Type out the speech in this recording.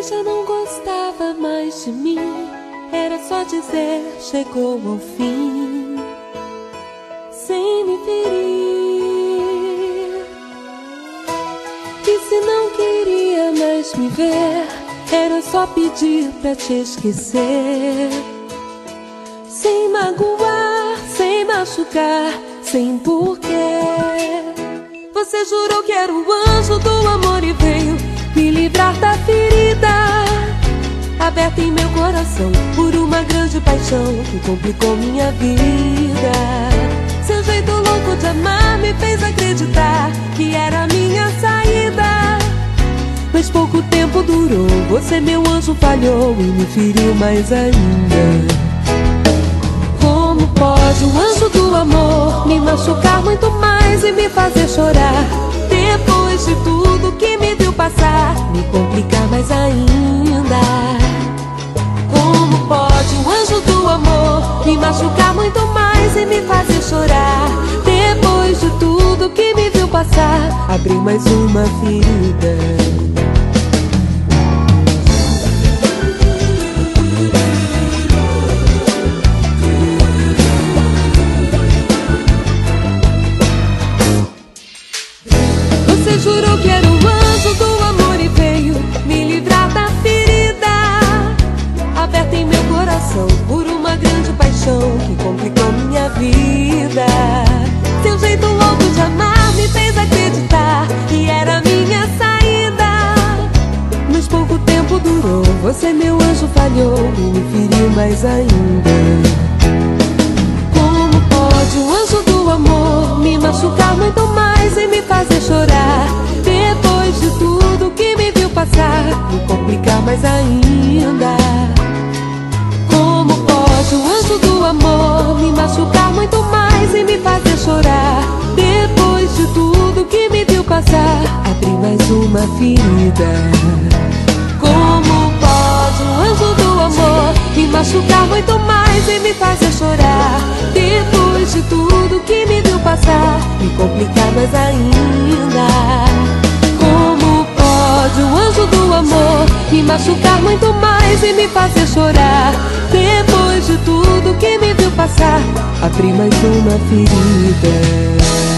já não gostava mais de mim, era só dizer, chegou ao fim, sem me ferir. E se não queria mais me ver, era só pedir pra te esquecer, sem magoar, sem machucar, sem porquê. Você jurou que era o anjo do amor e veio me livrar da ferida aberta em meu coração por uma grande paixão que complicou minha vida. Seu jeito louco de amar me fez acreditar que era a minha saída, mas pouco tempo durou. Você, meu anjo, falhou e me feriu mais ainda. Como pode um anjo do amor me machucar muito mais e me fazer chorar? Depois de tudo que me viu passar, me complicar mais ainda. Como pode um anjo do amor me machucar muito mais e me fazer chorar? Depois de tudo que me viu passar, abrir mais uma ferida. Você jurou que era o anjo do amor e veio me livrar da ferida aberta em meu coração por uma grande paixão que complicou minha vida. Seu jeito louco de amar me fez acreditar que era a minha saída, mas pouco tempo durou. Você, meu anjo, falhou e me feriu mais ainda. Como pode um anjo do amor me machucar muito mais e me fazer chorar? Depois de tudo que me viu passar, me complicar mais ainda. Como pode um anjo do amor me machucar muito mais e me fazer chorar? Depois de tudo que me viu passar, abrir mais uma ferida. Como pode um anjo do amor me machucar muito mais e me fazer chorar? Depois de tudo que me viu passar, me complicar mais ainda. Como pode um anjo do amor me machucar muito mais e me fazer chorar? Depois de tudo que me viu passar, abrir mais uma ferida.